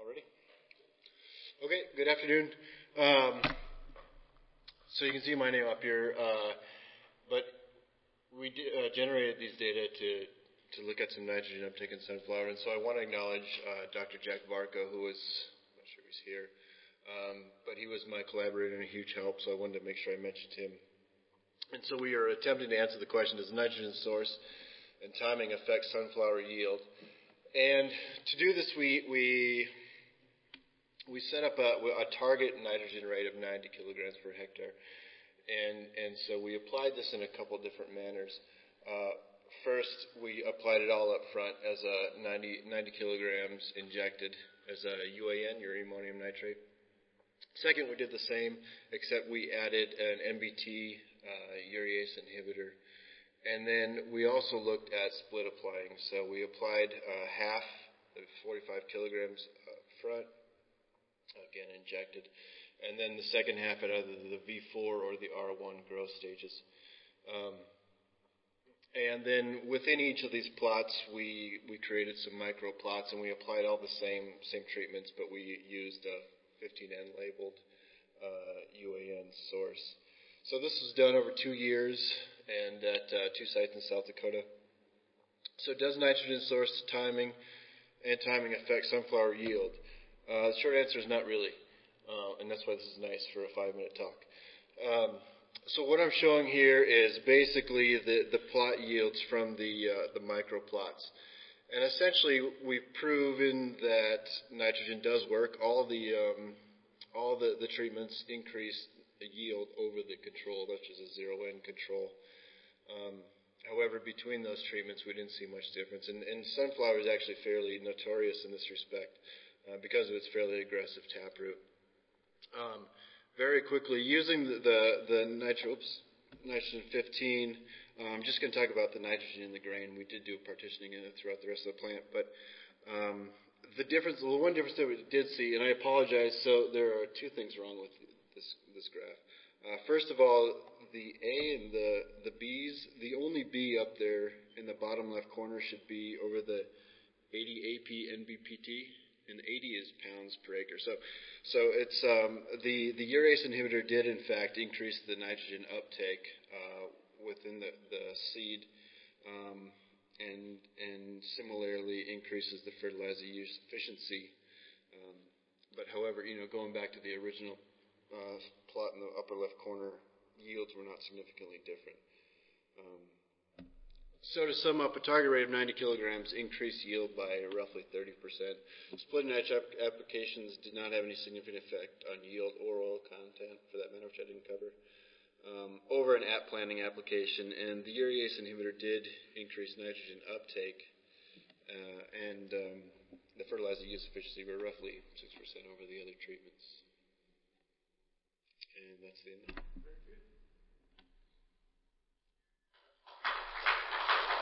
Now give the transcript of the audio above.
Already? Okay, good afternoon. So you can see my name up here, but we generated these data to look at some nitrogen uptake in sunflower, and so I want to acknowledge Dr. Jack Varka, who was, I'm not sure if he's here, but he was my collaborator and a huge help, so I wanted to make sure I mentioned him. And so we are attempting to answer the question, does nitrogen source and timing affect sunflower yield? And to do this, we set up a target nitrogen rate of 90 kilograms per hectare. And so we applied this in a couple different manners. First, we applied it all up front as a 90 kilograms injected as a UAN, urea ammonium nitrate. Second, we did the same, except we added an NBT urease inhibitor. And then we also looked at split applying. So we applied half, 45 kilograms up front, again injected, and then the second half at either the V4 or the R1 growth stages. And then within each of these plots, we created some micro plots, and we applied all the same treatments, but we used a 15N labeled UAN source. So this was done over 2 years and at 2 sites in South Dakota. So does nitrogen source timing affect sunflower yield? The short answer is not really, and that's why this is nice for a 5-minute talk. So what I'm showing here is basically the plot yields from the micro plots. And essentially, we've proven that nitrogen does work. All the treatments increase the yield over the control, which is a 0N control. However, between those treatments, we didn't see much difference. And sunflower is actually fairly notorious in this respect because of its fairly aggressive taproot. Very quickly, using the nitrogen 15, I'm just going to talk about the nitrogen in the grain. We did do partitioning in it throughout the rest of the plant, but the one difference that we did see, and I apologize, so there are 2 things wrong with this graph. First of all, the A and the B's, the only B up there in the bottom left corner should be over the 80 AP NBPT, and 80 is pounds per acre. So it's the urease inhibitor did in fact increase the nitrogen uptake within the seed, and similarly increases the fertilizer use efficiency. But however, going back to the original plot in the upper left corner, yields were not significantly different. So to sum up, a target rate of 90 kilograms increased yield by roughly 30%. Split nitro applications did not have any significant effect on yield or oil content, for that matter, which I didn't cover, over an at planting application. And the urease inhibitor did increase nitrogen uptake, and the fertilizer use efficiency were roughly 6% over the other treatments. And that's the end.